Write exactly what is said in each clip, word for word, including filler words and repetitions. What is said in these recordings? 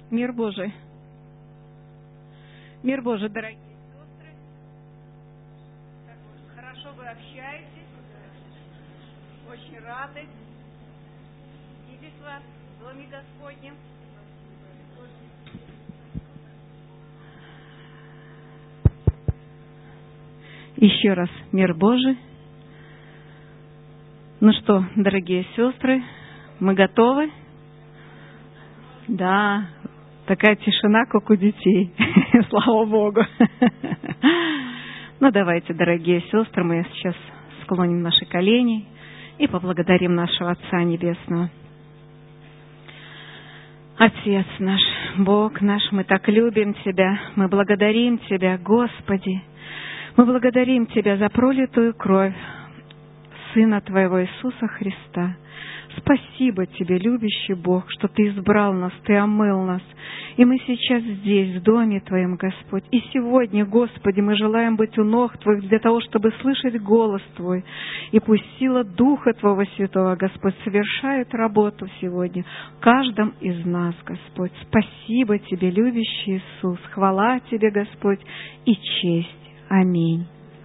Мир Божий. Мир Божий, дорогие сестры. Так вот, хорошо вы общаетесь. Очень рады видеть вас в Доме Господнем. Еще раз мир Божий. Ну что, дорогие сестры, мы готовы? Да, такая тишина, как у детей. Слава Богу. Ну, давайте, дорогие сестры, мы сейчас склоним наши колени и поблагодарим нашего Отца Небесного. Отец наш, Бог наш, мы так любим Тебя, мы благодарим Тебя, Господи. Мы благодарим Тебя за пролитую кровь Сына Твоего Иисуса Христа. Спасибо Тебе, любящий Бог, что Ты избрал нас, Ты омыл нас. И мы сейчас здесь, в Доме Твоем, Господь. И сегодня, Господи, мы желаем быть у ног Твоих для того, чтобы слышать голос Твой. И пусть сила Духа Твоего Святого, Господь, совершает работу сегодня в каждом из нас, Господь. Спасибо Тебе, любящий Иисус. Хвала Тебе, Господь, и честь. Аминь.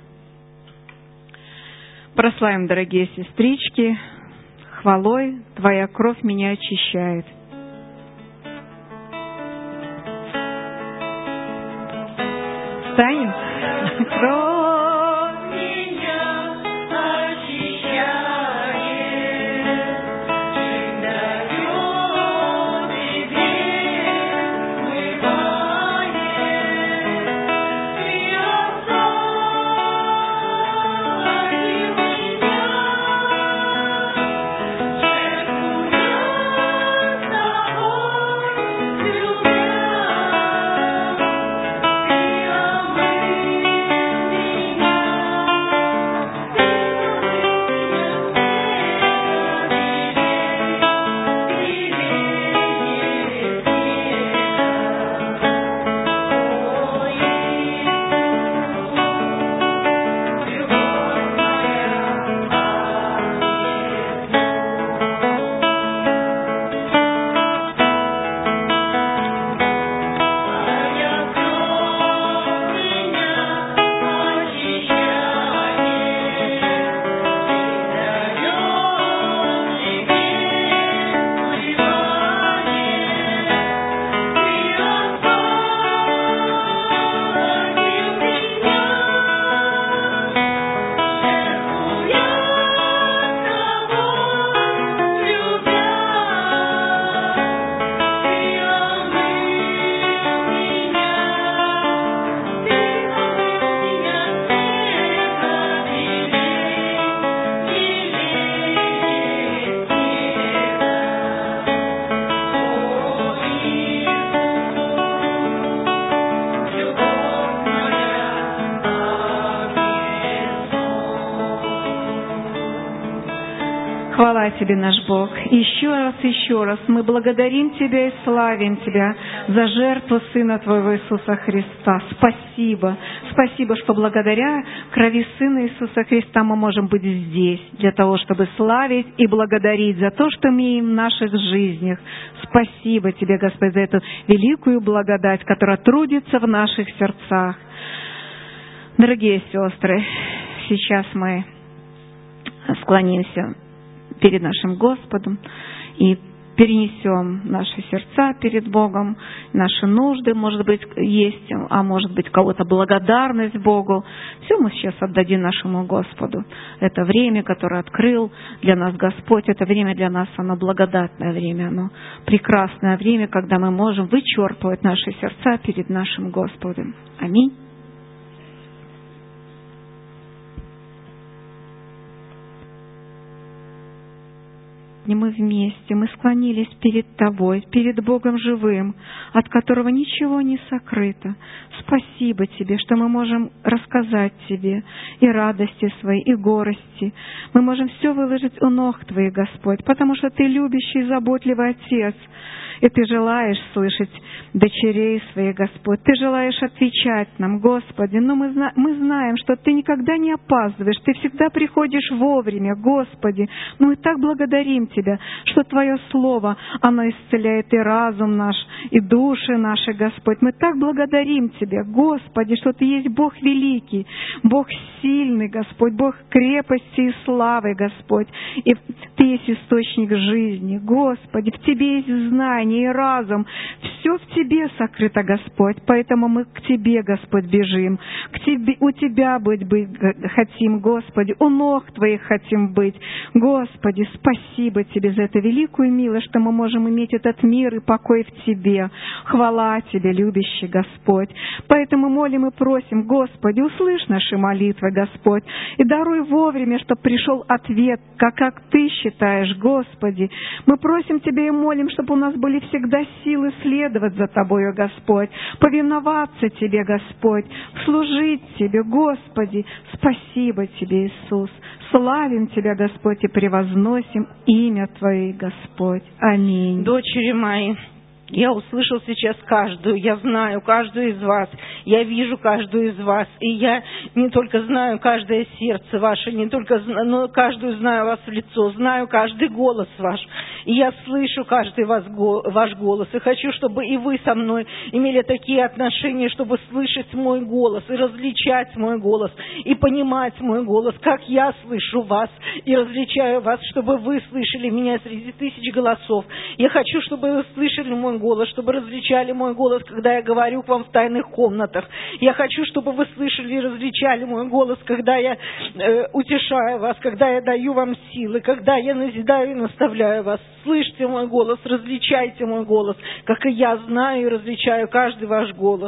Прославим, дорогие сестрички, хвалой Твоя кровь меня очищает. Встанем? Кровь меня очищает, и дает и грех смывает, и освободил меня, жертву я с тобой любя. Хвала Тебе, наш Бог. Еще раз, еще раз мы благодарим Тебя и славим Тебя за жертву Сына Твоего Иисуса Христа. Спасибо. Спасибо, что благодаря крови Сына Иисуса Христа мы можем быть здесь, для того, чтобы славить и благодарить за то, что мы имеем в наших жизнях. Спасибо Тебе, Господь, за эту великую благодать, которая трудится в наших сердцах. Дорогие сестры, сейчас мы склонимся перед нашим Господом и перенесем наши сердца перед Богом, наши нужды, может быть, есть, а может быть, у кого-то благодарность Богу. Все мы сейчас отдадим нашему Господу. Это время, которое открыл для нас Господь, это время для нас, оно благодатное время, оно прекрасное время, когда мы можем вычерпывать наши сердца перед нашим Господом. Аминь. И мы вместе, мы склонились перед Тобой, перед Богом живым, от которого ничего не сокрыто. Спасибо Тебе, что мы можем рассказать Тебе и радости свои, и горести. Мы можем все выложить у ног Твоих, Господь, потому что Ты любящий, заботливый Отец. И Ты желаешь слышать дочерей своих, Господь. Ты желаешь отвечать нам, Господи. Но мы, зна- мы знаем, что Ты никогда не опаздываешь. Ты всегда приходишь вовремя, Господи. Но мы так благодарим Тебя, что Твое Слово, оно исцеляет и разум наш, и души наши, Господь. Мы так благодарим Тебя, Господи, что Ты есть Бог великий, Бог сильный, Господь, Бог крепости и славы, Господь. И Ты есть источник жизни, Господи. В Тебе есть знание и разум. Все в Тебе сокрыто, Господь. Поэтому мы к Тебе, Господь, бежим. К Тебе, у Тебя быть, быть хотим, Господи. У ног Твоих хотим быть. Господи, спасибо Тебе за эту великую милость, что мы можем иметь этот мир и покой в Тебе. Хвала Тебе, любящий Господь. Поэтому молим и просим, Господи, услышь наши молитвы, Господь, и даруй вовремя, чтобы пришел ответ, как, как Ты считаешь, Господи. Мы просим Тебя и молим, чтобы у нас были всегда силы следовать за Тобою, Господь, повиноваться Тебе, Господь, служить Тебе, Господи. Спасибо Тебе, Иисус. Славим Тебя, Господь, и превозносим имя Твое, Господь. Аминь. Дочери мои, я услышал сейчас каждую, я знаю каждую из вас, я вижу каждую из вас, и я не только знаю каждое сердце ваше, не только знаю, но каждую знаю вас в лицо, знаю каждый голос ваш, и я слышу каждый вас, ваш голос, и хочу, чтобы и вы со мной имели такие отношения, чтобы слышать мой голос, и различать мой голос, и понимать мой голос, как я слышу вас, и различаю вас, чтобы вы слышали меня среди тысяч голосов. Я хочу, чтобы вы слышали мой голос, чтобы различали мой голос, когда я говорю к вам в тайных комнатах. Я хочу, чтобы вы слышали и различали мой голос, когда я э, утешаю вас, когда я даю вам силы, когда я назидаю и наставляю вас. Слышьте мой голос, различайте мой голос, как и я знаю и различаю каждый ваш голос.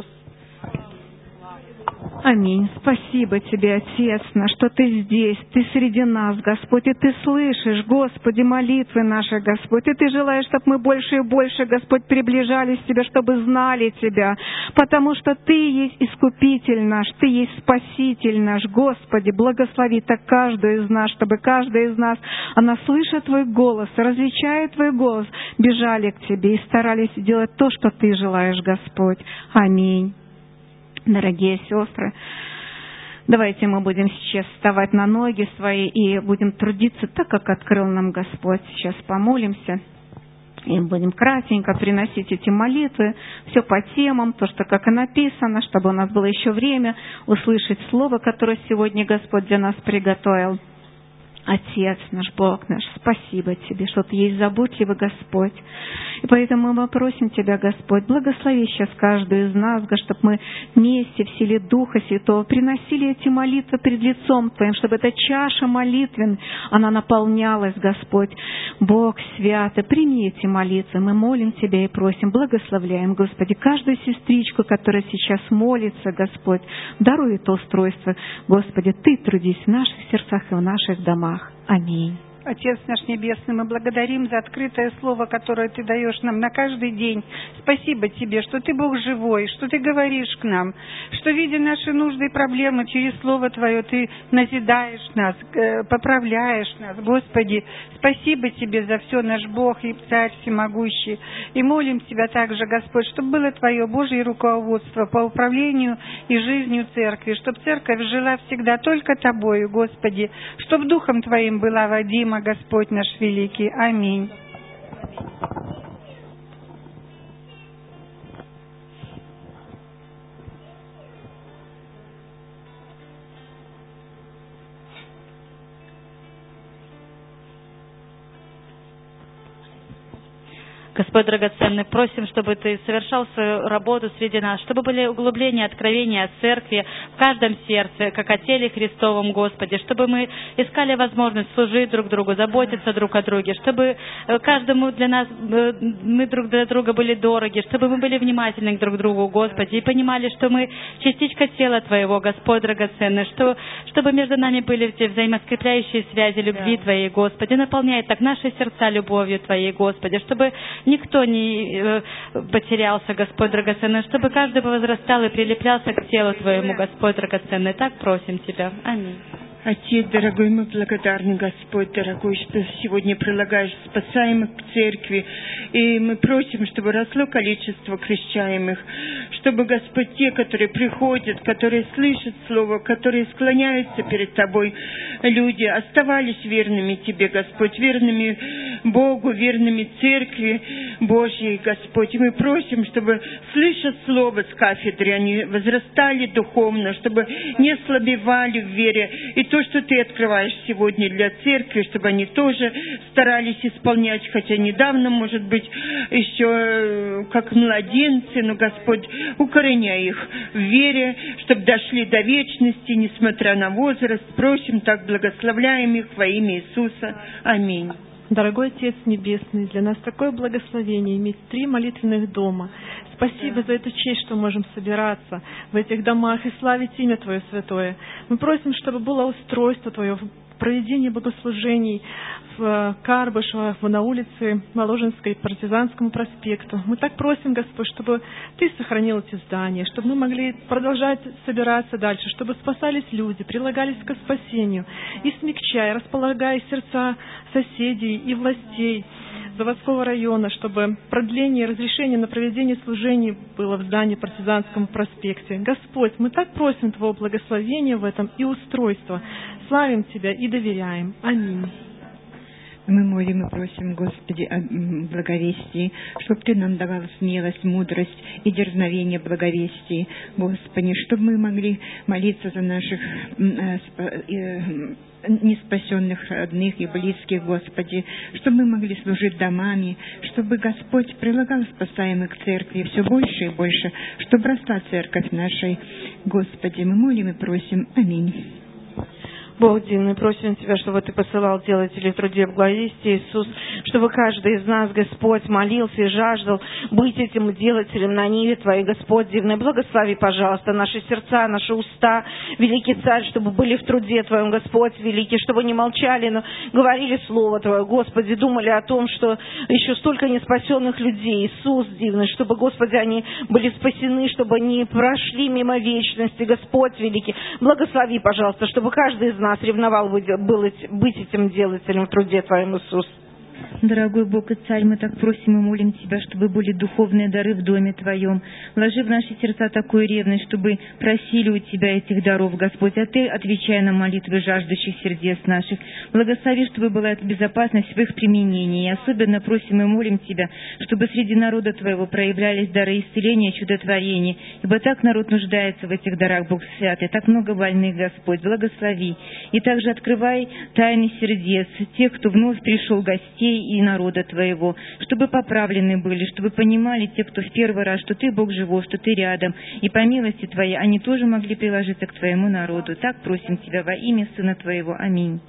Аминь. Спасибо Тебе, Отец наш, что Ты здесь, Ты среди нас, Господь, и Ты слышишь, Господи, молитвы наши, Господь, и Ты желаешь, чтобы мы больше и больше, Господь, приближались к Тебе, чтобы знали Тебя, потому что Ты есть Искупитель наш, Ты есть Спаситель наш, Господи, благослови так каждую из нас, чтобы каждая из нас, она, слыша Твой голос, различая Твой голос, бежали к Тебе и старались делать то, что Ты желаешь, Господь. Аминь. Дорогие сестры, давайте мы будем сейчас вставать на ноги свои и будем трудиться так, как открыл нам Господь. Сейчас помолимся и будем кратенько приносить эти молитвы, все по темам, то, что как и написано, чтобы у нас было еще время услышать слово, которое сегодня Господь для нас приготовил. Отец наш, Бог наш, спасибо Тебе, что Ты есть заботливый Господь. И поэтому мы просим Тебя, Господь, благослови сейчас каждую из нас, чтобы мы вместе в силе Духа Святого приносили эти молитвы пред лицом Твоим, чтобы эта чаша молитвен, она наполнялась, Господь. Бог святый, прими эти молитвы. Мы молим Тебя и просим, благословляем, Господи, каждую сестричку, которая сейчас молится, Господь, даруй это устройство. Господи, Ты трудись в наших сердцах и в наших домах. Аминь. Отец наш Небесный, мы благодарим за открытое слово, которое Ты даешь нам на каждый день. Спасибо Тебе, что Ты Бог живой, что Ты говоришь к нам, что, видя наши нужды и проблемы, через Слово Твое Ты назидаешь нас, поправляешь нас. Господи, спасибо Тебе за все, наш Бог и Царь Всемогущий. И молим Тебя также, Господь, чтобы было Твое Божье руководство по управлению и жизнью Церкви, чтобы Церковь жила всегда только Тобою, Господи, чтобы Духом Твоим была водима, Господь наш великий. Аминь. Господь драгоценный, просим, чтобы Ты совершал свою работу среди нас, чтобы были углубления, откровения о Церкви в каждом сердце, как о теле Христовом, Господи, чтобы мы искали возможность служить друг другу, заботиться друг о друге, чтобы каждому для нас, мы друг для друга были дороги, чтобы мы были внимательны друг к другу, Господи, и понимали, что мы частичка тела Твоего, Господь драгоценный, что, чтобы между нами были те взаимоскрепляющие связи любви Твоей, Господи, наполняй так наши сердца любовью Твоей, Господи, чтобы никто не э, потерялся, Господь драгоценный, чтобы каждый возрастал и прилеплялся к телу Твоему, Господь драгоценный. Так просим Тебя. Аминь. Отец дорогой, мы благодарны, Господь дорогой, что сегодня прилагаешь спасаемых к церкви. И мы просим, чтобы росло количество крещаемых, чтобы, Господь, те, которые приходят, которые слышат Слово, которые склоняются перед Тобой, люди, оставались верными Тебе, Господь, верными Богу, верными Церкви Божьей, Господь. И мы просим, чтобы, слыша Слово с кафедры, они возрастали духовно, чтобы не слабевали в вере. И то, что Ты открываешь сегодня для Церкви, чтобы они тоже старались исполнять, хотя недавно, может быть, еще как младенцы, но, Господь, укореняй их в вере, чтобы дошли до вечности, несмотря на возраст. Просим так, благословляем их во имя Иисуса. Аминь. Дорогой Отец Небесный, для нас такое благословение иметь три молитвенных дома. Спасибо за эту честь, что можем собираться в этих домах и славить имя Твое святое. Мы просим, чтобы было устройство Твое в проведении богослужений в Карбышево, на улице Воложенской, Партизанскому проспекту. Мы так просим, Господь, чтобы Ты сохранил эти здания, чтобы мы могли продолжать собираться дальше, чтобы спасались люди, прилагались к спасению. И смягчай, располагай сердца соседей и властей заводского района, чтобы продление и разрешение на проведение служений было в здании Партизанском проспекте. Господь, мы так просим Твоего благословения в этом и устройства. Славим Тебя и доверяем. Аминь. Мы молим и просим, Господи, о благовестии, чтобы Ты нам давал смелость, мудрость и дерзновение благовестия, Господи, чтобы мы могли молиться за наших неспасенных родных и близких, Господи, чтобы мы могли служить домами, чтобы Господь прилагал спасаемых к церкви все больше и больше, чтобы росла церковь нашей, Господи. Мы молим и просим. Аминь. Бог дивный, просим Тебя, чтобы Ты посылал делателей в труде в благовестии, Иисус, чтобы каждый из нас, Господь, молился и жаждал быть этим делателем на ниве Твоей, Господь дивный. Благослови, пожалуйста, наши сердца, наши уста, великий Царь, чтобы были в труде Твоем, Господь великий, чтобы не молчали, но говорили Слово Твое, Господи, думали о том, что еще столько неспасенных людей, Иисус дивный, чтобы, Господи, они были спасены, чтобы они прошли мимо вечности, Господь великий. Благослови, пожалуйста, чтобы каждый из нас нас ревновал быть, быть этим делателем в труде Твоем, Иисус. Дорогой Бог и Царь, мы так просим и молим Тебя, чтобы были духовные дары в доме Твоем. Вложи в наши сердца такую ревность, чтобы просили у Тебя этих даров, Господь, а Ты отвечай на молитвы жаждущих сердец наших. Благослови, чтобы была безопасность в их применении. И особенно просим и молим Тебя, чтобы среди народа Твоего проявлялись дары исцеления, чудотворения. Ибо так народ нуждается в этих дарах, Бог святый, так много больных, Господь. Благослови. И также открывай тайны сердец тех, кто вновь пришел гостей и народа Твоего, чтобы поправлены были, чтобы понимали те, кто в первый раз, что Ты Бог живой, что Ты рядом, и по милости Твоей они тоже могли приложиться к Твоему народу. Так просим Тебя во имя Сына Твоего. Аминь.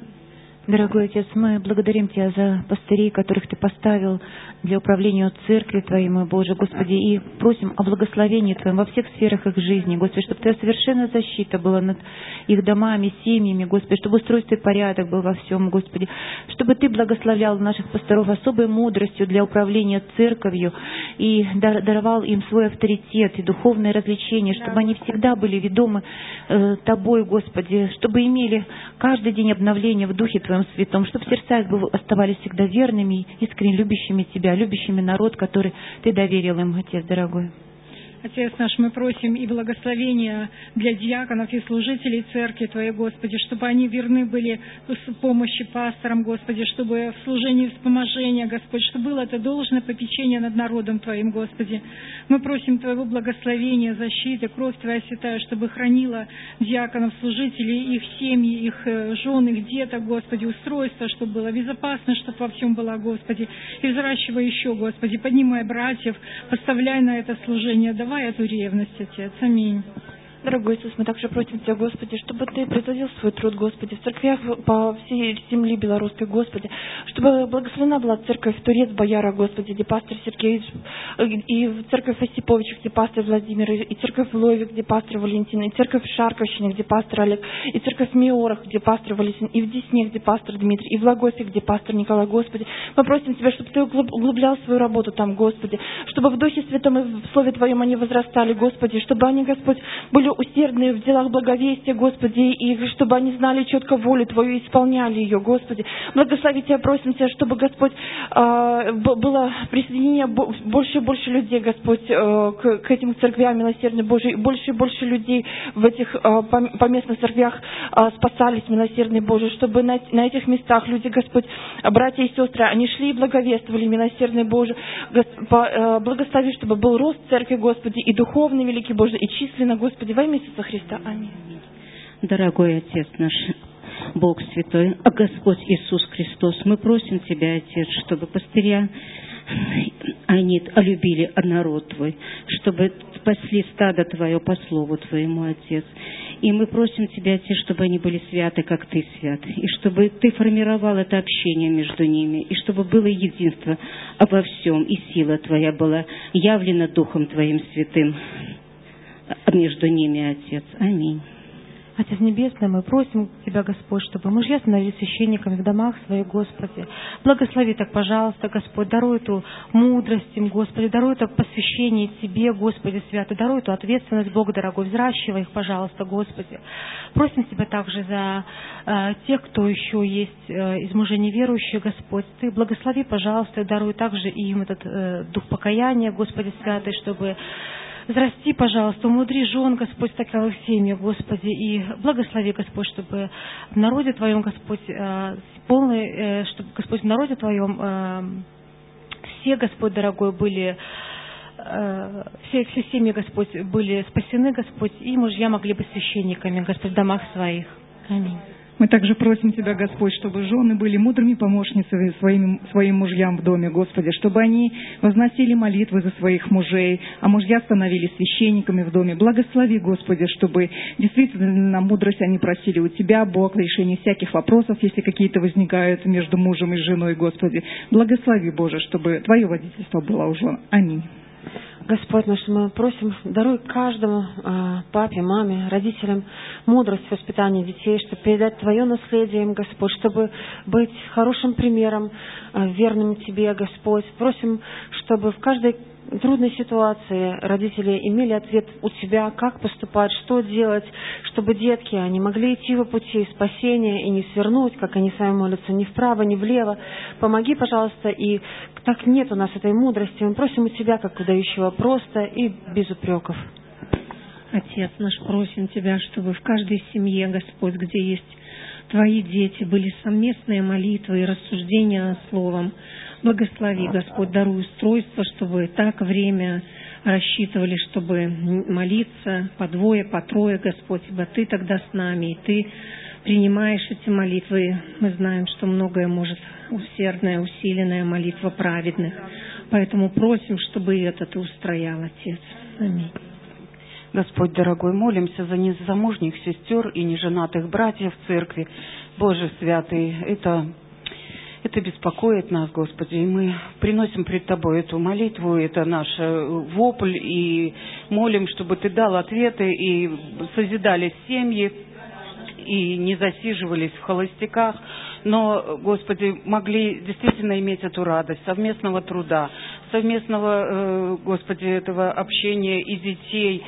Дорогой Отец, мы благодарим Тебя за пастырей, которых Ты поставил для управления Церкви Твоей, мой Боже, Господи, и просим о благословении Твоем во всех сферах их жизни, Господи, чтобы Твоя совершенная защита была над их домами, семьями, Господи, чтобы устройство и порядок был во всем, Господи, чтобы Ты благословлял наших пасторов особой мудростью для управления Церковью и даровал им свой авторитет и духовное развлечение, чтобы они всегда были ведомы э, Тобой, Господи, чтобы имели каждый день обновления в Духе Твоем Святом, чтобы сердца их оставались всегда верными, искренне любящими Тебя, любящими народ, который Ты доверил им, Отец дорогой. Отец наш, мы просим и благословения для диаконов и служителей Церкви Твоей, Господи, чтобы они верны были в помощи пасторам, Господи, чтобы в служении вспоможения, Господь, чтобы было это должное попечение над народом Твоим, Господи. Мы просим Твоего благословения, защиты, кровь Твоя святая, чтобы хранила диаконов, служителей, их семьи, их жен, их деток, Господи, устройство, чтобы было безопасно, чтобы во всем было, Господи. И взращивай еще, Господи, поднимай братьев, поставляй на это служение, давай эту ревность, Отец. Аминь. Дорогой Иисус, мы также просим Тебя, Господи, чтобы Ты производил свой труд, Господи, в церквях по всей земле белорусской, Господи, чтобы благословена была церковь Турец Бояра, Господи, где пастор Сергей, и церковь Осиповича, где пастор Владимир, и церковь в Лове, где пастор Валентин, и церковь в Шарковщине, где пастор Олег, и церковь в Миорах, где пастор Валентин, и в Десне, где пастор Дмитрий, и в Логосе, где пастор Николай, Господи. Мы просим Тебя, чтобы Ты углублял свою работу там, Господи, чтобы в Духе Святом и в Слове Твоем они возрастали, Господи, чтобы они, Господь, были Боже, усердные в делах благовестия, Господи, и чтобы они знали четко волю Твою и исполняли ее, Господи. Благослови Тебя, просим Тебя, чтобы, Господь, было присоединение больше и больше людей, Господь, к этим церквям, милосердный Божий, больше и больше людей в этих поместных церквях спасались, милосердный Божий, чтобы на, на этих местах люди, Господь, братья и сестры, они шли и благовествовали, милосердный Божий. Благослови, чтобы был рост церкви, Господи, и духовный, великий Божий, и численно, Господи, во имя Иисуса Христа. Аминь. Дорогой Отец наш, Бог Святой, а Господь Иисус Христос, мы просим Тебя, Отец, чтобы пастыря, они любили народ Твой, чтобы спасли стадо Твое по слову Твоему, Отец. И мы просим Тебя, Отец, чтобы они были святы, как Ты свят, и чтобы Ты формировал это общение между ними, и чтобы было единство обо всем, и сила Твоя была явлена Духом Твоим Святым между ними, Отец. Аминь. Отец Небесный, мы просим Тебя, Господь, чтобы мужья становились священниками в домах своих, Господи. Благослови так, пожалуйста, Господь, даруй эту мудрость им, Господи, даруй это посвящение Тебе, Господи, свято, даруй эту ответственность, Бог дорогой, взращивай их, пожалуйста, Господи. Просим Тебя также за э, тех, кто еще есть э, из мужей неверующих, Господь. Ты благослови, пожалуйста, и даруй также им этот э, дух покаяния, Господи, святый, чтобы взрасти, пожалуйста, умудри жен, Господь, в таковых семьях, Господи, и благослови, Господь, чтобы в народе Твоем, Господь, полный, чтобы, Господь, в народе Твоем все, Господь, дорогой, были, все, все семьи, Господь, были спасены, Господь, и мужья могли быть священниками, Господь, в домах своих. Аминь. Мы также просим Тебя, Господь, чтобы жены были мудрыми помощницами своим, своим мужьям в доме, Господи, чтобы они возносили молитвы за своих мужей, а мужья становились священниками в доме. Благослови, Господи, чтобы действительно мудрость они просили у Тебя, Бог, в решении всяких вопросов, если какие-то возникают между мужем и женой, Господи. Благослови, Боже, чтобы Твое водительство было у жен. Аминь. Господь наш, мы просим, даруй каждому э, папе, маме, родителям мудрость в воспитании детей, чтобы передать Твое наследие им, Господь, чтобы быть хорошим примером, э, верным Тебе, Господь. Просим, чтобы в каждой трудной ситуации родители имели ответ у Тебя, как поступать, что делать, чтобы детки, они могли идти по пути спасения и не свернуть, как они сами молятся, ни вправо, ни влево. Помоги, пожалуйста, и так нет у нас этой мудрости. Мы просим у Тебя, как у дающего, просто и без упреков. Отец наш, просим Тебя, чтобы в каждой семье, Господь, где есть Твои дети, были совместные молитвы и рассуждения над Словом. Благослови, Господь, даруй устройство, чтобы так время рассчитывали, чтобы молиться по двое, по трое, Господь, ибо Ты тогда с нами, и Ты принимаешь эти молитвы. Мы знаем, что многое может усердная, усиленная молитва праведных. Поэтому просим, чтобы и это Ты устроял, Отец. Аминь. Господь дорогой, молимся за незамужних сестер и неженатых братьев в церкви. Боже святый, это, это беспокоит нас, Господи, и мы приносим пред Тобой эту молитву, это наш вопль, и молим, чтобы Ты дал ответы, и созидали семьи, и не засиживались в холостяках, но, Господи, могли действительно иметь эту радость совместного труда, совместного, Господи, этого общения и детей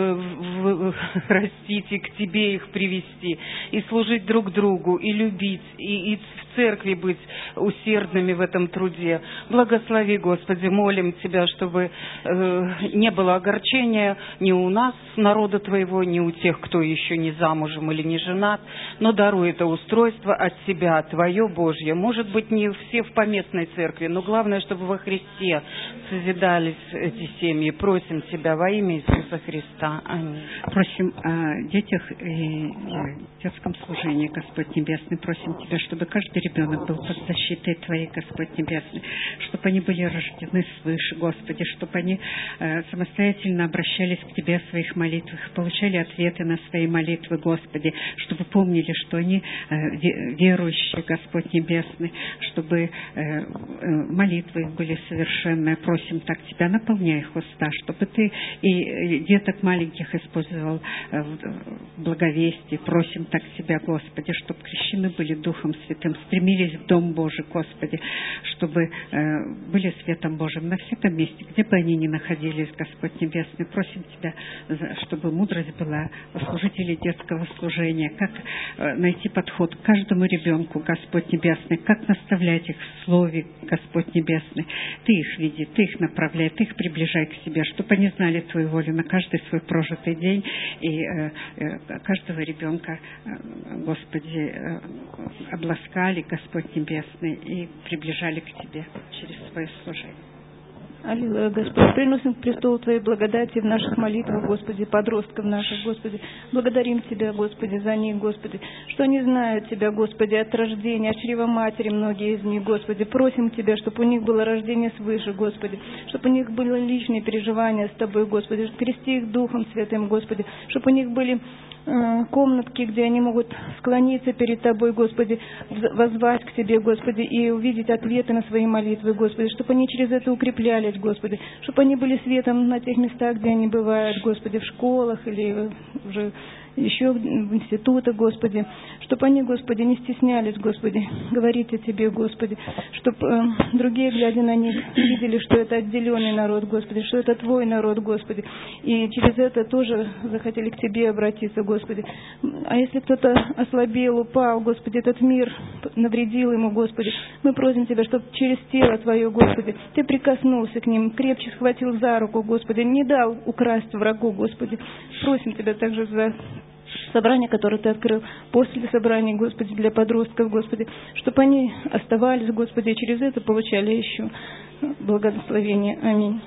растить, и к Тебе их привести, и служить друг другу, и любить, и, и в церкви быть усердными в этом труде. Благослови, Господи, молим Тебя, чтобы не было огорчения ни у нас, народа Твоего, ни у тех, кто еще не замужем или не женат, но даруй это устройство от Тебя, Твое Божье. Может быть, не все в поместной церкви, но главное, чтобы во Христе созидались эти семьи. Просим Тебя во имя Иисуса Христа. Аминь. Просим о детях и детском служении, Господь Небесный. Просим Тебя, чтобы каждый ребенок был под защитой Твоей, Господь Небесный, чтобы они были рождены свыше, Господи, чтобы они э, самостоятельно обращались к Тебе в своих молитвах, получали ответы на свои молитвы, Господи, чтобы помнили, что они э, верующие, Господь Небесный, чтобы э, э, молитвы их были совершенные. Просим так Тебя, наполняй их уста, чтобы Ты и деток маленьких использовал в благовестии. Просим так Тебя, Господи, чтобы крещены были Духом Святым, стремились в Дом Божий, Господи, чтобы э, были светом Божьим на всяком месте, где бы они ни находились, Господь Небесный. Просим Тебя, чтобы мудрость была у служителей детского служения, как э, найти подход к каждому ребенку, Господь Небесный, как наставлять их в Слове, Господь Небесный. Ты их види, Ты их направляй, Ты их приближай к себе, чтобы они знали Твою волю на каждый свой прожитый день, и э, э, каждого ребенка, э, Господи, э, обласкали, Господь Небесный, и приближали к Тебе через свое служение. Аллилуйя, Господь, приносим к престолу Твоей благодати в наших молитвах, Господи, подростков наших, Господи. Благодарим Тебя, Господи, за них, Господи, что они знают Тебя, Господи, от рождения, от чрева матери многие из них, Господи. Просим Тебя, чтобы у них было рождение свыше, Господи, чтобы у них были личные переживания с Тобой, Господи, крести их Духом Святым, Господи, чтобы у них были э, комнатки, где они могут склониться перед Тобой, Господи, воззвать к Тебе, Господи, и увидеть ответы на свои молитвы, Господи, чтобы они через это укреплялись, Господи, чтобы они были светом на тех местах, где они бывают, Господи, в школах или уже еще в институтах, Господи, чтобы они, Господи, не стеснялись, Господи, говорить о Тебе, Господи, чтобы э, другие, глядя на них, видели, что это отделенный народ, Господи, что это Твой народ, Господи, и через это тоже захотели к Тебе обратиться, Господи. А если кто-то ослабел, упал, Господи, этот мир навредил ему, Господи, мы просим Тебя, чтобы через тело Твое, Господи, Ты прикоснулся к ним, крепче схватил за руку, Господи, не дал украсть врагу, Господи. Просим Тебя также за собрание, которое Ты открыл после собрания, Господи, для подростков, Господи, чтобы они оставались, Господи, и через это получали еще благословение. Аминь.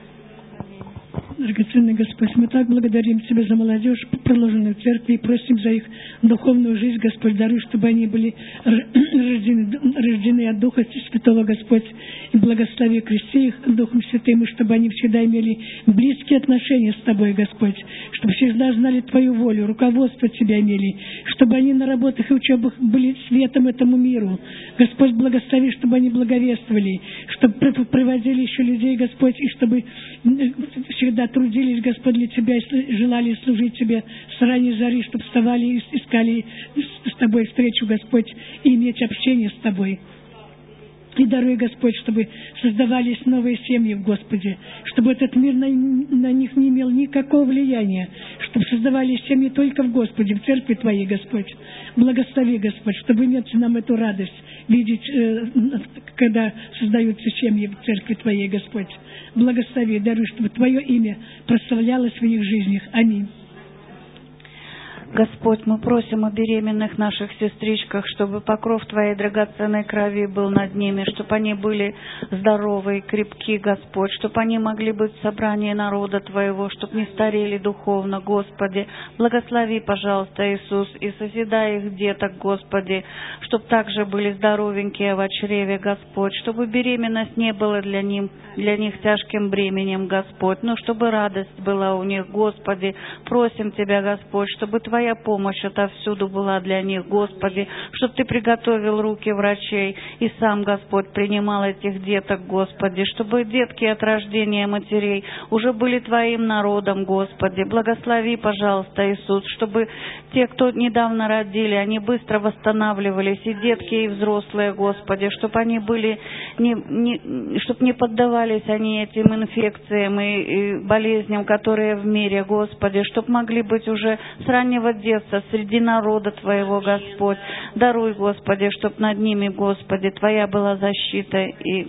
Драгоценный Господь, мы так благодарим Тебя за молодежь, проложенную в церкви, и просим за их духовную жизнь, Господь, даруй, чтобы они были рождены, рождены от Духа Святого, Господь, и благослови, крести их Духом Святым, и чтобы они всегда имели близкие отношения с Тобой, Господь, чтобы всегда знали Твою волю, руководство Тебя имели, чтобы они на работах и учебах были светом этому миру. Господь, благослови, чтобы они благовествовали, чтобы приводили еще людей, Господь, и чтобы всегда трудились, Господь, для Тебя и желали служить Тебе с ранней зари, чтобы вставали и искали с Тобой встречу, Господь, и иметь общение с Тобой. И даруй, Господь, чтобы создавались новые семьи в Господе, чтобы этот мир на, на них не имел никакого влияния, чтобы создавались семьи только в Господе, в церкви Твоей, Господь. Благослови, Господь, чтобы иметь нам эту радость, видеть, э, когда создаются семьи в церкви Твоей, Господь. Благослови, даруй, чтобы Твое имя прославлялось в их жизнях. Аминь. Господь, мы просим о беременных наших сестричках, чтобы покров Твоей драгоценной крови был над ними, чтобы они были здоровы и крепки, Господь, чтобы они могли быть в собрании народа Твоего, чтобы не старели духовно, Господи. Благослови, пожалуйста, Иисус, и созидай их деток, Господи, чтобы также были здоровенькие в чреве, Господь, чтобы беременность не была для них, для них тяжким бременем, Господь, но чтобы радость была у них, Господи. Просим Тебя, Господь, чтобы Твоя Твоя помощь отовсюду была для них, Господи, чтобы Ты приготовил руки врачей и сам, Господь, принимал этих деток, Господи, чтобы детки от рождения матерей уже были Твоим народом, Господи. Благослови, пожалуйста, Иисус, чтобы те, кто недавно родили, они быстро восстанавливались, и детки, и взрослые, Господи, чтобы они были, не, не, чтобы не поддавались они этим инфекциям и, и болезням, которые в мире, Господи, чтобы могли быть уже с раннего детства среди народа Твоего, Господь. Даруй, Господи, чтоб над ними, Господи, Твоя была защита. И...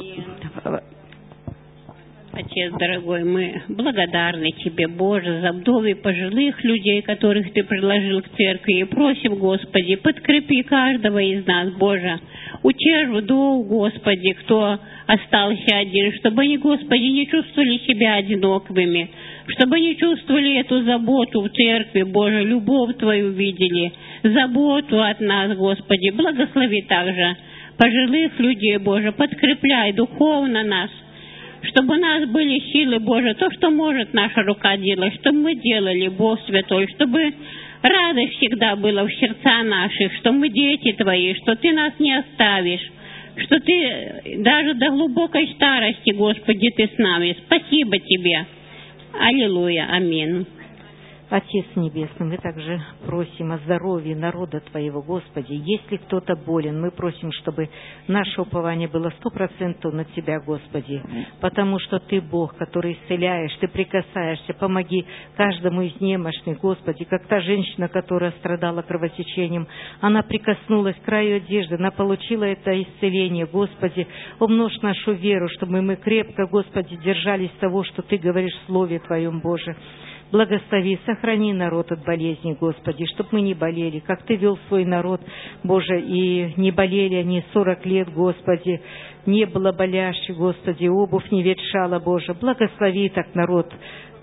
Отец дорогой, мы благодарны Тебе, Боже, за вдовы пожилых людей, которых Ты предложил к церкви, и просим, Господи, подкрепи каждого из нас, Боже. Утешь вдов, Господи, кто остался один, чтобы они, Господи, не чувствовали себя одинокими, чтобы они чувствовали эту заботу в церкви, Боже, любовь Твою видели, заботу от нас, Господи. Благослови также пожилых людей, Боже, подкрепляй духовно нас, чтобы у нас были силы, Боже, то, что может наша рука делать, чтобы мы делали, Бог Святой, чтобы радость всегда была в сердца наших, что мы дети Твои, что Ты нас не оставишь, что Ты даже до глубокой старости, Господи, Ты с нами. Спасибо Тебе. Аллилуйя. Аминь. Отец Небесный, мы также просим о здоровье народа Твоего, Господи. Если кто-то болен, мы просим, чтобы наше упование было сто процентов на Тебя, Господи, потому что Ты Бог, который исцеляешь, Ты прикасаешься. Помоги каждому из немощных, Господи, как та женщина, которая страдала кровотечением. Она прикоснулась к краю одежды, она получила это исцеление, Господи. Умножь нашу веру, чтобы мы крепко, Господи, держались того, что Ты говоришь в Слове Твоем, Боже. Благослови, сохрани народ от болезней, Господи, чтобы мы не болели, как Ты вел свой народ, Боже, и не болели они сорок лет, Господи, не было болящих, Господи, обувь не ветшала, Боже. Благослови так народ,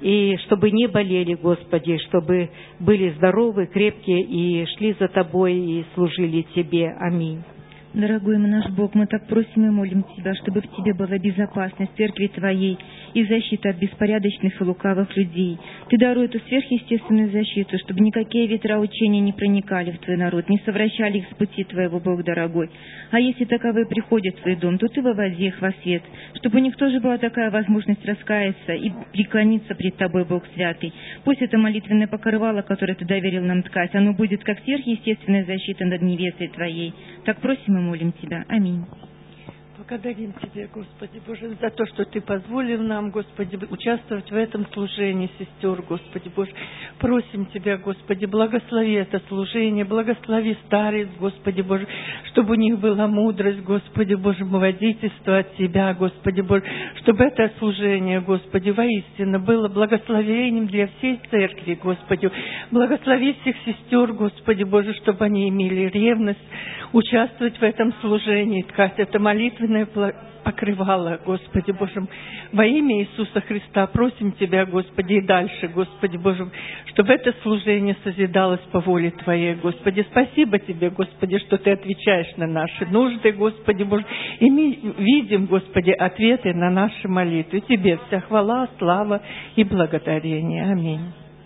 и чтобы не болели, Господи, чтобы были здоровы, крепкие и шли за Тобой и служили Тебе. Аминь. Дорогой мой наш Бог, мы так просим и молим Тебя, чтобы в Тебе была безопасность церкви Твоей и защита от беспорядочных и лукавых людей. Ты даруй эту сверхъестественную защиту, чтобы никакие ветра учения не проникали в Твой народ, не совращали их с пути Твоего, Бог дорогой. А если таковые приходят в Твой дом, то Ты выводи их во свет, чтобы у них тоже была такая возможность раскаяться и преклониться пред Тобой, Бог святый. Пусть это молитвенное покрывало, которое Ты доверил нам ткать, оно будет как сверхъестественная защита над невестой Твоей. Так просим и молим Тебя. Аминь. Благодарим Тебя, Господи Боже, за то, что Ты позволил нам, Господи, участвовать в этом служении сестер, Господи Боже. Просим Тебя, Господи, благослови это служение, благослови старец, Господи Боже, чтобы у них была мудрость, Господи Боже, водительство от Тебя, Господи Боже, чтобы это служение, Господи, воистину было благословением для всей церкви, Господи. Благослови всех сестер, Господи Боже, чтобы они имели ревность участвовать в этом служении, ткать это молитвенное покрывало, Господи Боже. Во имя Иисуса Христа просим Тебя, Господи, и дальше, Господи Боже, чтобы это служение созидалось по воле Твоей, Господи. Спасибо Тебе, Господи, что Ты отвечаешь на наши нужды, Господи Боже. И мы видим, Господи, ответы на наши молитвы. Тебе вся хвала, слава и благодарение. Аминь.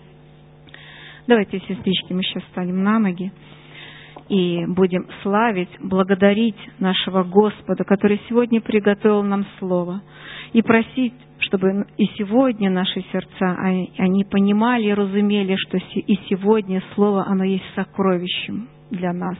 Давайте, сестрички, мы сейчас встанем на ноги и будем славить, благодарить нашего Господа, который сегодня приготовил нам Слово, и просить, чтобы и сегодня наши сердца, они понимали и разумели, что и сегодня Слово, оно есть сокровищем для нас.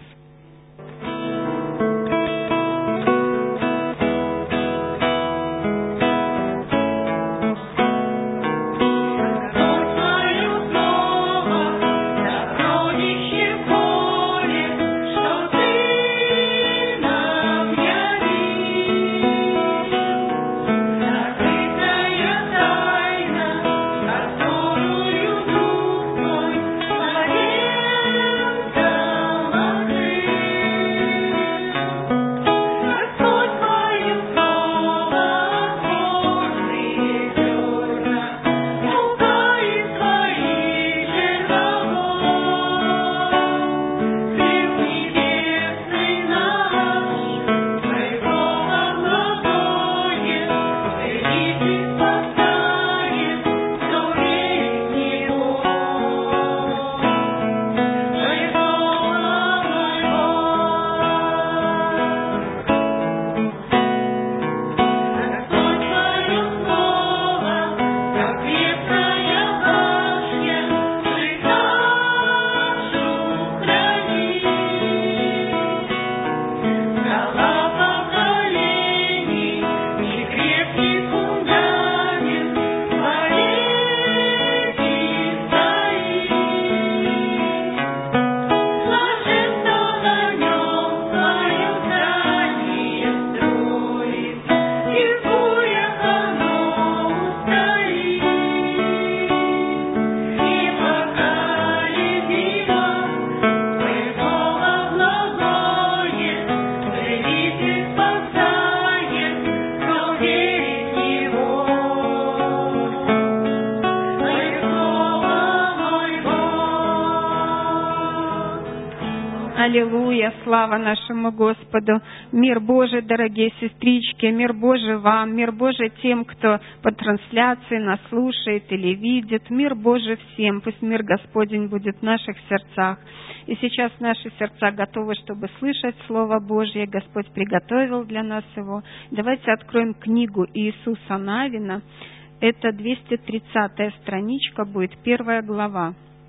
Аллилуйя, слава нашему Господу. Мир Божий, дорогие сестрички, мир Божий вам, мир Божий тем, кто по трансляции нас слушает или видит. Мир Божий всем, пусть мир Господень будет в наших сердцах. И сейчас наши сердца готовы, чтобы слышать Слово Божье. Господь приготовил для нас его. Давайте откроем книгу Иисуса Навина. Это двести тридцатая страничка будет, первая глава.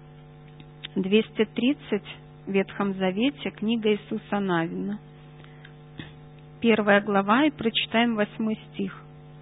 двести тридцать в Ветхом Завете, книга Иисуса Навина. Первая глава, и прочитаем восьмой стих.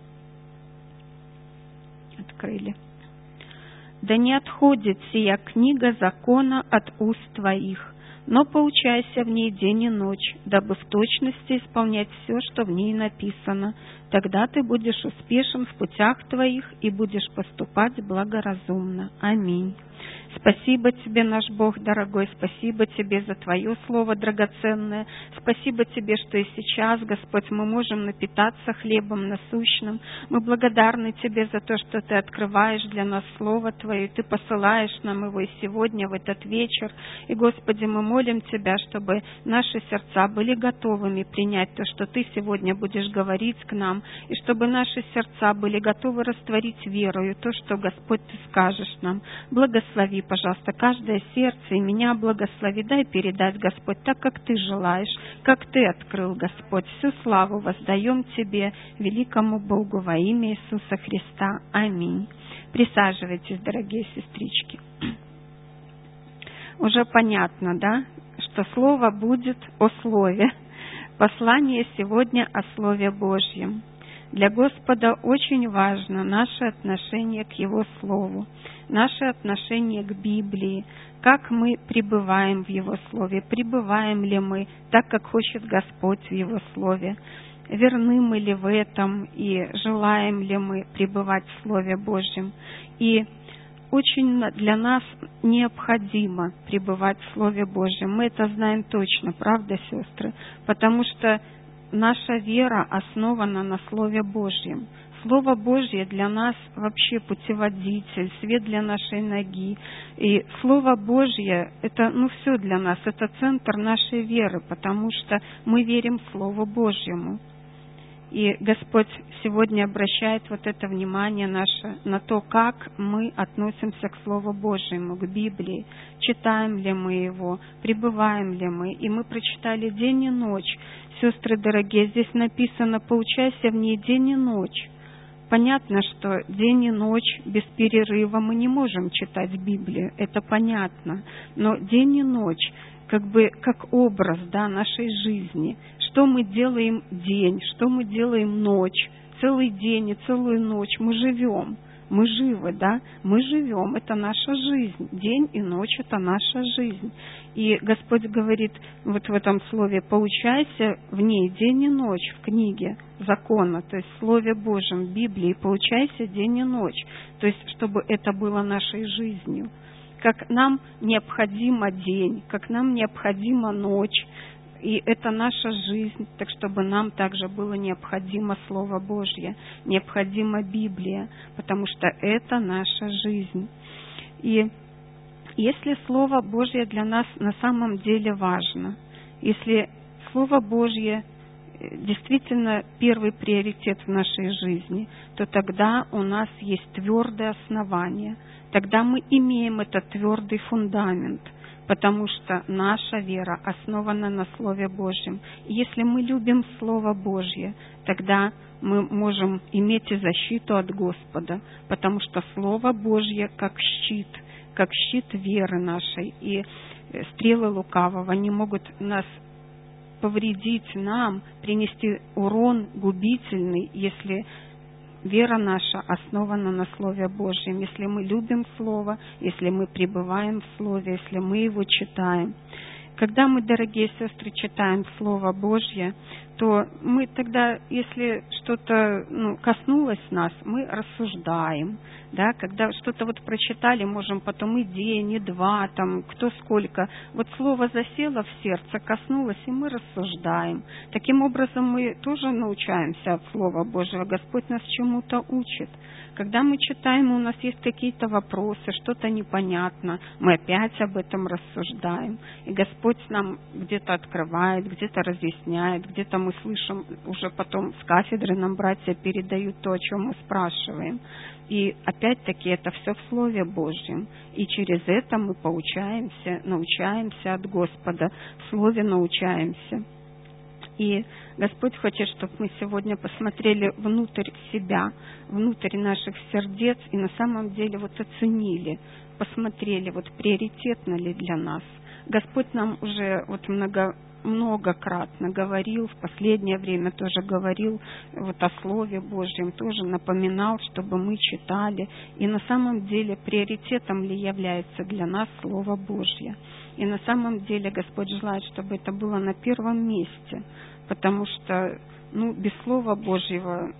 Открыли. «Да не отходит сия книга закона от уст твоих, но поучайся в ней день и ночь, дабы в точности исполнять все, что в ней написано. Тогда ты будешь успешен в путях твоих и будешь поступать благоразумно. Аминь». Спасибо Тебе, наш Бог дорогой, спасибо Тебе за Твое Слово драгоценное. Спасибо Тебе, что и сейчас, Господь, мы можем напитаться хлебом насущным. Мы благодарны Тебе за то, что Ты открываешь для нас Слово Твое, Ты посылаешь нам его и сегодня, в этот вечер. И, Господи, мы молим Тебя, чтобы наши сердца были готовыми принять то, что Ты сегодня будешь говорить к нам, и чтобы наши сердца были готовы растворить верою то, что, Господь, Ты скажешь нам. Благослови, пожалуйста, каждое сердце, и меня благослови, дай передать, Господь, так, как Ты желаешь, как Ты открыл, Господь. Всю славу воздаем Тебе, великому Богу, во имя Иисуса Христа. Аминь. Присаживайтесь, дорогие сестрички. Уже понятно, да, что слово будет о Слове. Послание сегодня о Слове Божьем. Для Господа очень важно наше отношение к Его Слову, наше отношение к Библии, как мы пребываем в Его Слове, пребываем ли мы так, как хочет Господь в Его Слове, верны мы ли в этом и желаем ли мы пребывать в Слове Божьем. И очень для нас необходимо пребывать в Слове Божьем. Мы это знаем точно, правда, сестры? Потому что наша вера основана на Слове Божьем. Слово Божье для нас вообще путеводитель, свет для нашей ноги. И Слово Божье – это ну, все для нас, это центр нашей веры, потому что мы верим Слову Божьему. И Господь сегодня обращает вот это внимание наше на то, как мы относимся к Слову Божьему, к Библии, читаем ли мы его, пребываем ли мы. И мы прочитали день и ночь. Сестры дорогие, здесь написано «поучайся в ней день и ночь». Понятно, что день и ночь без перерыва мы не можем читать Библию, это понятно. Но день и ночь, как бы как образ, да, нашей жизни. Что мы делаем день, что мы делаем ночь, целый день и целую ночь мы живем. Мы живы, да? Мы живем, это наша жизнь. День и ночь – это наша жизнь. И Господь говорит вот в этом слове «поучайся в ней день и ночь» в книге закона, то есть в Слове Божьем, в Библии, «поучайся день и ночь», то есть чтобы это было нашей жизнью. Как нам необходимо день, как нам необходима ночь, и это наша жизнь, так чтобы нам также было необходимо Слово Божье, необходима Библия, потому что это наша жизнь. И если Слово Божье для нас на самом деле важно, если Слово Божье действительно первый приоритет в нашей жизни, то тогда у нас есть твердое основание, тогда мы имеем этот твердый фундамент, потому что наша вера основана на Слове Божьем. И если мы любим Слово Божье, тогда мы можем иметь и защиту от Господа, потому что Слово Божье как щит, как щит веры нашей, и стрелы лукавого не могут нас повредить нам, принести урон губительный, если вера наша основана на Слове Божьем, если мы любим Слово, если мы пребываем в Слове, если мы его читаем. Когда мы, дорогие сестры, читаем Слово Божье, то мы тогда, если что-то ну, коснулось нас, мы рассуждаем. Да? Когда что-то вот прочитали, можем потом и день, и два, там, кто сколько. Вот Слово засело в сердце, коснулось, и мы рассуждаем. Таким образом, мы тоже научаемся от Слова Божьего. Господь нас чему-то учит. Когда мы читаем, у нас есть какие-то вопросы, что-то непонятно, мы опять об этом рассуждаем. И Господь нам где-то открывает, где-то разъясняет, где-то мы слышим, уже потом с кафедры нам братья передают то, о чем мы спрашиваем. И опять-таки это все в Слове Божьем. И через это мы поучаемся, научаемся от Господа, в Слове научаемся. И Господь хочет, чтобы мы сегодня посмотрели внутрь себя, внутрь наших сердец и на самом деле вот оценили, посмотрели, вот приоритетно ли для нас. Господь нам уже вот много, многократно говорил, в последнее время тоже говорил вот о Слове Божьем, тоже напоминал, чтобы мы читали. И на самом деле приоритетом ли является для нас Слово Божье. И на самом деле Господь желает, чтобы это было на первом месте, потому что ну, без Слова Божьего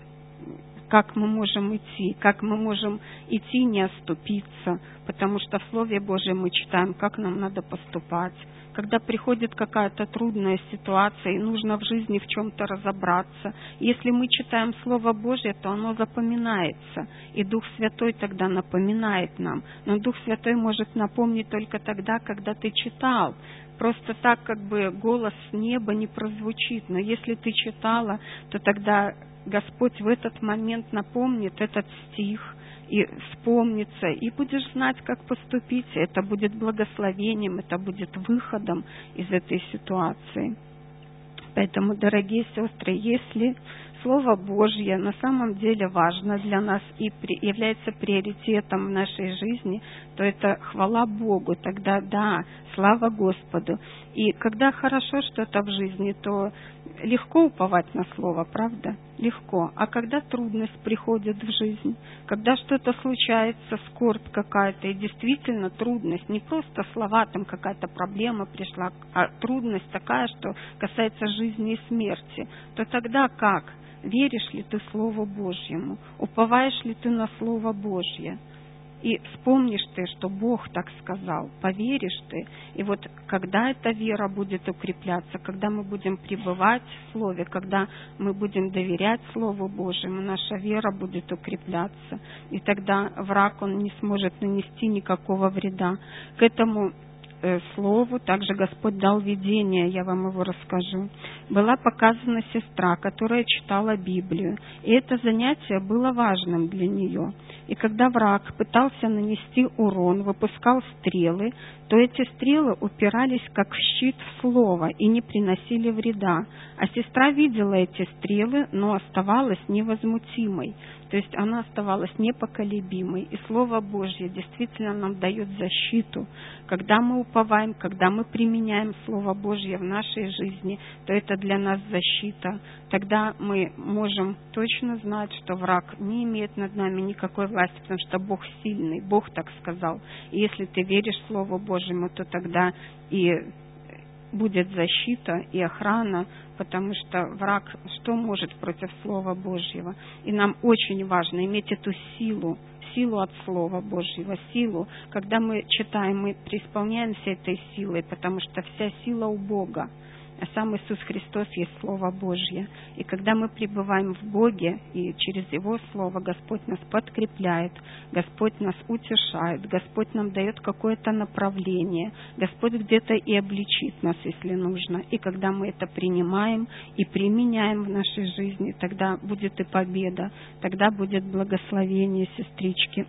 как мы можем идти, как мы можем идти, не оступиться, потому что в Слове Божьем мы читаем, как нам надо поступать. Когда приходит какая-то трудная ситуация и нужно в жизни в чем-то разобраться, если мы читаем Слово Божье, то оно запоминается, и Дух Святой тогда напоминает нам. Но Дух Святой может напомнить только тогда, когда ты читал. Просто так как бы голос с неба не прозвучит, но если ты читала, то тогда Господь в этот момент напомнит этот стих, и вспомнится, и будешь знать, как поступить. Это будет благословением, это будет выходом из этой ситуации. Поэтому, дорогие сестры, если Слово Божье на самом деле важно для нас и является приоритетом в нашей жизни, то это хвала Богу, тогда да, слава Господу. И когда хорошо что-то в жизни, то легко уповать на Слово, правда? Легко. А когда трудность приходит в жизнь, когда что-то случается, скорбь какая-то, и действительно трудность, не просто слова, там какая-то проблема пришла, а трудность такая, что касается жизни и смерти, то тогда как? Веришь ли ты Слову Божьему? Уповаешь ли ты на Слово Божье? И вспомнишь ты, что Бог так сказал, поверишь ты. И вот когда эта вера будет укрепляться, когда мы будем пребывать в Слове, когда мы будем доверять Слову Божьему, наша вера будет укрепляться. И тогда враг, он не сможет нанести никакого вреда. К этому Слову также Господь дал видение, я вам его расскажу. Была показана сестра, которая читала Библию, и это занятие было важным для нее. И когда враг пытался нанести урон, выпускал стрелы, то эти стрелы упирались как в щит в Слово и не приносили вреда. А сестра видела эти стрелы, но оставалась невозмутимой. То есть она оставалась непоколебимой. И Слово Божье действительно нам дает защиту. Когда мы уповаем, когда мы применяем Слово Божье в нашей жизни, то это для нас защита. Тогда мы можем точно знать, что враг не имеет над нами никакой власти, потому что Бог сильный, Бог так сказал. И если ты веришь Слову Божьему, то тогда и будет защита и охрана, потому что враг что может против Слова Божьего? И нам очень важно иметь эту силу, силу от Слова Божьего, силу. Когда мы читаем, мы преисполняемся этой силой, потому что вся сила у Бога. А сам Иисус Христос есть Слово Божье. И когда мы пребываем в Боге, и через Его Слово Господь нас подкрепляет, Господь нас утешает, Господь нам дает какое-то направление, Господь где-то и обличит нас, если нужно. И когда мы это принимаем и применяем в нашей жизни, тогда будет и победа, тогда будет благословение, сестрички.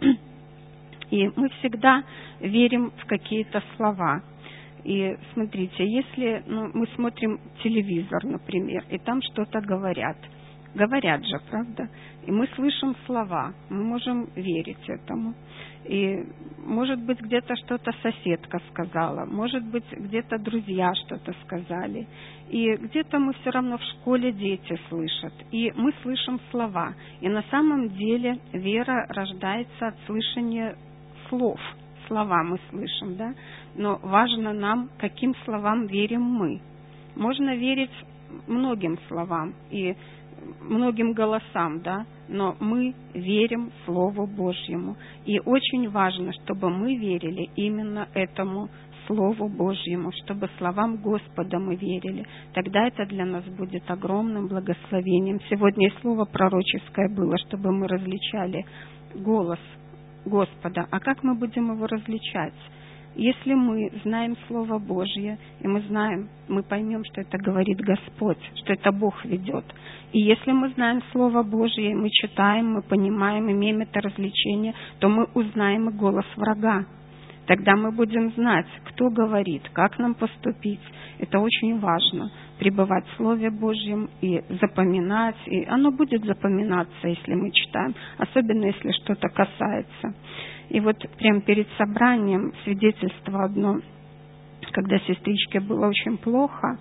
И мы всегда верим в какие-то слова. И смотрите, если ну, мы смотрим телевизор, например, и там что-то говорят, говорят же, правда? И мы слышим слова, мы можем верить этому. И может быть где-то что-то соседка сказала, может быть где-то друзья что-то сказали. И где-то мы все равно в школе дети слышат, и мы слышим слова. И на самом деле вера рождается от слышания слов. Слова мы слышим, да? Но важно нам, каким словам верим мы. Можно верить многим словам и многим голосам, да? Но мы верим Слову Божьему. И очень важно, чтобы мы верили именно этому Слову Божьему, чтобы словам Господа мы верили. Тогда это для нас будет огромным благословением. Сегодня и слово пророческое было, чтобы мы различали голос Господа. А как мы будем его различать? Если мы знаем Слово Божье, и мы знаем, мы поймем, что это говорит Господь, что это Бог ведет. И если мы знаем Слово Божье, и мы читаем, мы понимаем, имеем это развлечение, то мы узнаем и голос врага. Тогда мы будем знать, кто говорит, как нам поступить. Это очень важно. Пребывать в Слове Божьем и запоминать. И оно будет запоминаться, если мы читаем, особенно если что-то касается. И вот прямо перед собранием свидетельство одно, когда сестричке было очень плохо,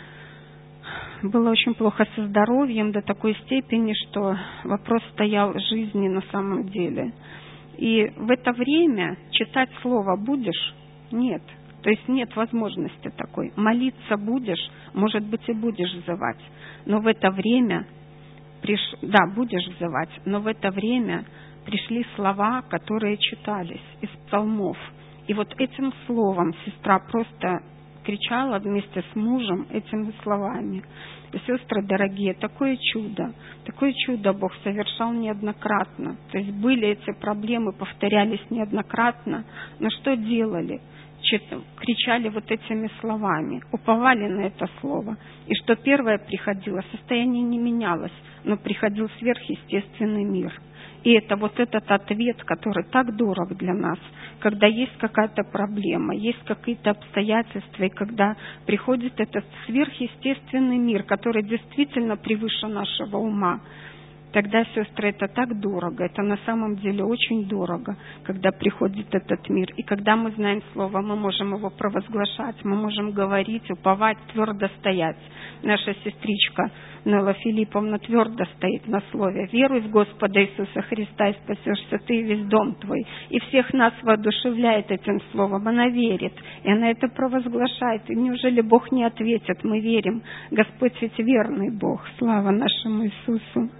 было очень плохо со здоровьем до такой степени, что вопрос стоял жизни на самом деле. И в это время читать Слово будешь? Нет. То есть нет возможности такой. Молиться будешь, может быть, и будешь взывать. Но в это время, приш... да, будешь взывать, но в это время пришли слова, которые читались из псалмов. И вот этим словом сестра просто кричала вместе с мужем этими словами. И, сестры дорогие, такое чудо, такое чудо Бог совершал неоднократно. То есть были эти проблемы, повторялись неоднократно, но что делали? Кричали вот этими словами, уповали на это слово. И что первое приходило, состояние не менялось, но приходил сверхъестественный мир. И это вот этот ответ, который так дорог для нас, когда есть какая-то проблема, есть какие-то обстоятельства, и когда приходит этот сверхъестественный мир, который действительно превыше нашего ума. Тогда, сестры, это так дорого, это на самом деле очень дорого, когда приходит этот мир. И когда мы знаем Слово, мы можем его провозглашать, мы можем говорить, уповать, твердо стоять. Наша сестричка Нелла Филипповна твердо стоит на Слове. Веруй в Господа Иисуса Христа, и спасешься ты и весь дом твой. И всех нас воодушевляет этим Словом. Она верит, и она это провозглашает. И неужели Бог не ответит? Мы верим. Господь ведь верный Бог. Слава нашему Иисусу.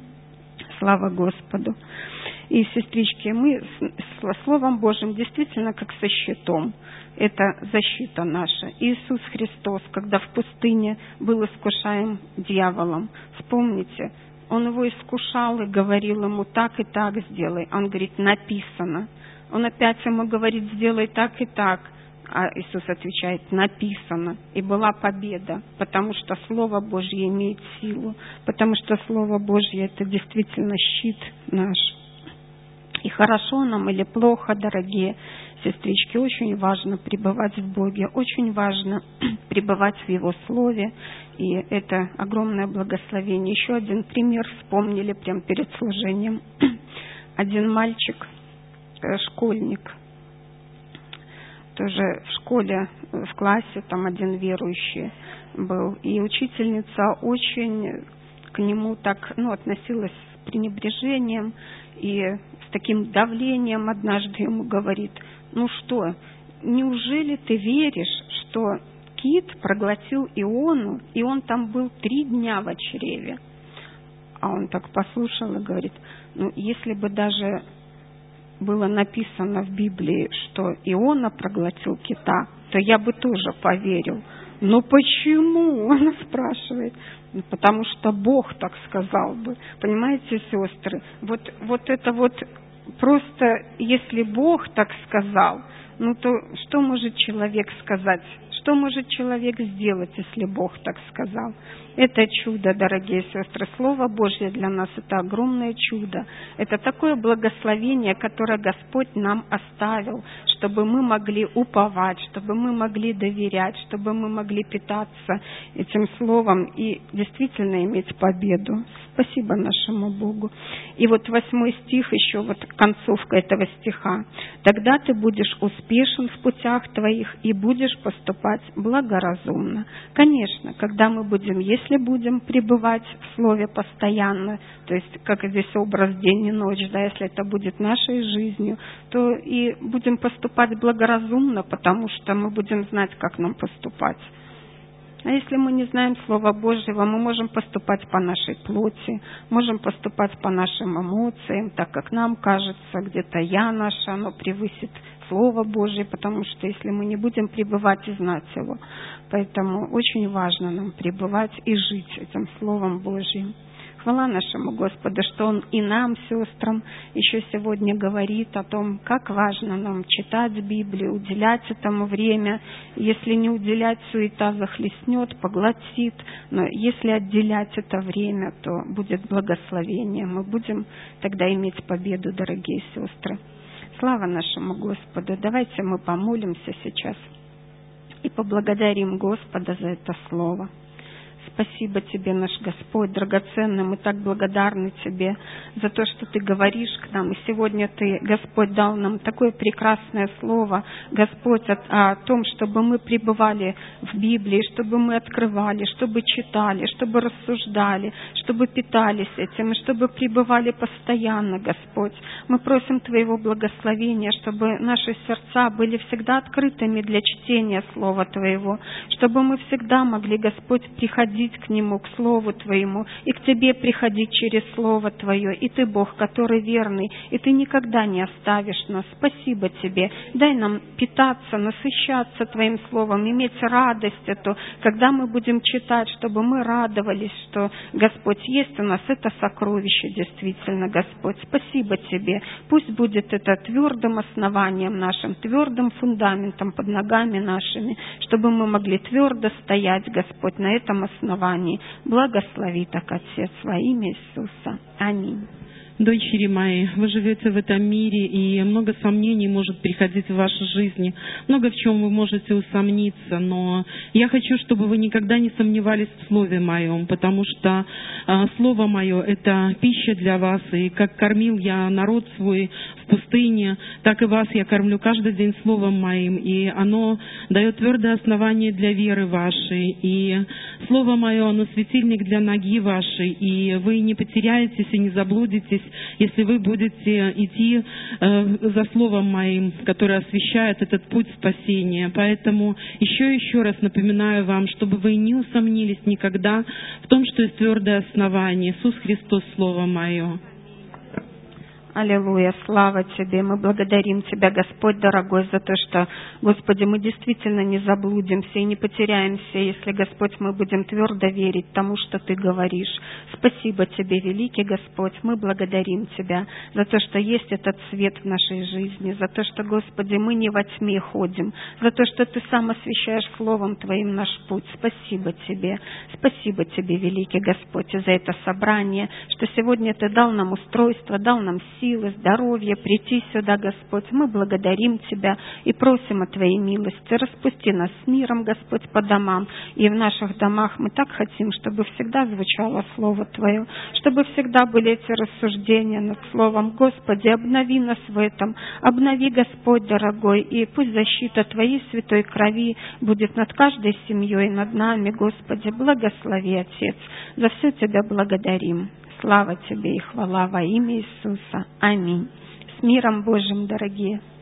Слава Господу. И, сестрички, мы с Словом Божьим действительно как со щитом. Это защита наша. Иисус Христос, когда в пустыне был искушаем дьяволом, вспомните, Он его искушал и говорил ему, так и так сделай. Он говорит, написано. Он опять ему говорит, сделай так и так. А Иисус отвечает, написано. И была победа, потому что Слово Божье имеет силу, потому что Слово Божье – это действительно щит наш. И хорошо нам или плохо, дорогие сестрички, очень важно пребывать в Боге, очень важно пребывать в Его Слове, и это огромное благословение. Еще один пример вспомнили прямо перед служением. Один мальчик, школьник, тоже в школе, в классе, там один верующий был, и учительница очень к нему так, ну, относилась с пренебрежением и с таким давлением. Однажды ему говорит, ну что, неужели ты веришь, что кит проглотил Иону, и он там был три дня в чреве? А он так послушал и говорит, ну, если бы даже было написано в Библии, что Иона проглотил кита, то я бы тоже поверил. Но почему? Он спрашивает. Ну, потому что Бог так сказал бы. Понимаете, сестры? Вот, вот это вот просто, если Бог так сказал, ну то что может человек сказать? Что может человек сделать, если Бог так сказал? Это чудо, дорогие сестры. Слово Божье для нас – это огромное чудо. Это такое благословение, которое Господь нам оставил, чтобы мы могли уповать, чтобы мы могли доверять, чтобы мы могли питаться этим Словом и действительно иметь победу. Спасибо нашему Богу. И вот восьмой стих, еще вот концовка этого стиха. «Тогда ты будешь успешен в путях твоих и будешь поступать благоразумно». Конечно, когда мы будем, если будем пребывать в Слове постоянно, то есть, как здесь образ день и ночь, да, если это будет нашей жизнью, то и будем поступать благоразумно, потому что мы будем знать, как нам поступать. А если мы не знаем Слова Божьего, мы можем поступать по нашей плоти, можем поступать по нашим эмоциям, так как нам кажется, где-то я наша, оно превысит Слово Божье, потому что если мы не будем пребывать и знать Его, поэтому очень важно нам пребывать и жить этим Словом Божьим. Хвала нашему Господу, что Он и нам, сестрам, еще сегодня говорит о том, как важно нам читать Библию, уделять этому время. Если не уделять, суета захлестнет, поглотит. Но если отделять это время, то будет благословение. Мы будем тогда иметь победу, дорогие сестры. Слава нашему Господу. Давайте мы помолимся сейчас и поблагодарим Господа за это слово. Спасибо Тебе, наш Господь, драгоценный, мы так благодарны Тебе за то, что Ты говоришь к нам. И сегодня Ты, Господь, дал нам такое прекрасное слово, Господь, о, о том, чтобы мы пребывали в Библии, чтобы мы открывали, чтобы читали, чтобы рассуждали, чтобы питались этим, и чтобы пребывали постоянно, Господь. Мы просим Твоего благословения, чтобы наши сердца были всегда открытыми для чтения Слова Твоего, чтобы мы всегда могли, Господь, приходить к Нему, к Слову Твоему, и к Тебе приходить через Слово Твое. И Ты, Бог, который верный, и Ты никогда не оставишь нас. Спасибо Тебе. Дай нам питаться, насыщаться Твоим Словом, иметь радость эту, когда мы будем читать, чтобы мы радовались, что, Господь, есть у нас это сокровище, действительно, Господь. Спасибо Тебе. Пусть будет это твердым основанием нашим, твердым фундаментом под ногами нашими, чтобы мы могли твердо стоять, Господь, на этом основании. Благослови так, Отец, во имя Иисуса. Аминь. Дочери мои, вы живете в этом мире, и много сомнений может приходить в вашей жизни. Много в чем вы можете усомниться, но я хочу, чтобы вы никогда не сомневались в Слове Моем, потому что э, Слово Мое — это пища для вас, и как кормил я народ свой в пустыне, так и вас я кормлю каждый день Словом Моим, и оно дает твердое основание для веры вашей, и Слово Мое, оно светильник для ноги вашей, и вы не потеряетесь и не заблудитесь, если вы будете идти э, за Словом Моим, которое освещает этот путь спасения. Поэтому еще и еще раз напоминаю вам, чтобы вы не усомнились никогда в том, что есть твердое основание. Иисус Христос, Слово Мое. Аллилуйя, слава Тебе. Мы благодарим Тебя, Господь дорогой, за то, что, Господи, мы действительно не заблудимся и не потеряемся, если, Господь, мы будем твердо верить тому, что Ты говоришь. Спасибо Тебе, великий Господь. Мы благодарим Тебя за то, что есть этот свет в нашей жизни, за то, что, Господи, мы не во тьме ходим, за то, что Ты сам освещаешь Словом Твоим наш путь. Спасибо Тебе. Спасибо Тебе, великий Господь, и за это собрание, что сегодня Ты дал нам устройство, дал нам силу, силы, здоровья, прийти сюда, Господь. Мы благодарим Тебя и просим о Твоей милости. Распусти нас с миром, Господь, по домам. И в наших домах мы так хотим, чтобы всегда звучало Слово Твое, чтобы всегда были эти рассуждения над Словом. Господи, обнови нас в этом. Обнови, Господь, дорогой, и пусть защита Твоей святой крови будет над каждой семьей, над нами, Господи. Благослови, Отец. За все Тебя благодарим. Слава Тебе и хвала во имя Иисуса. Аминь. С миром Божьим, дорогие.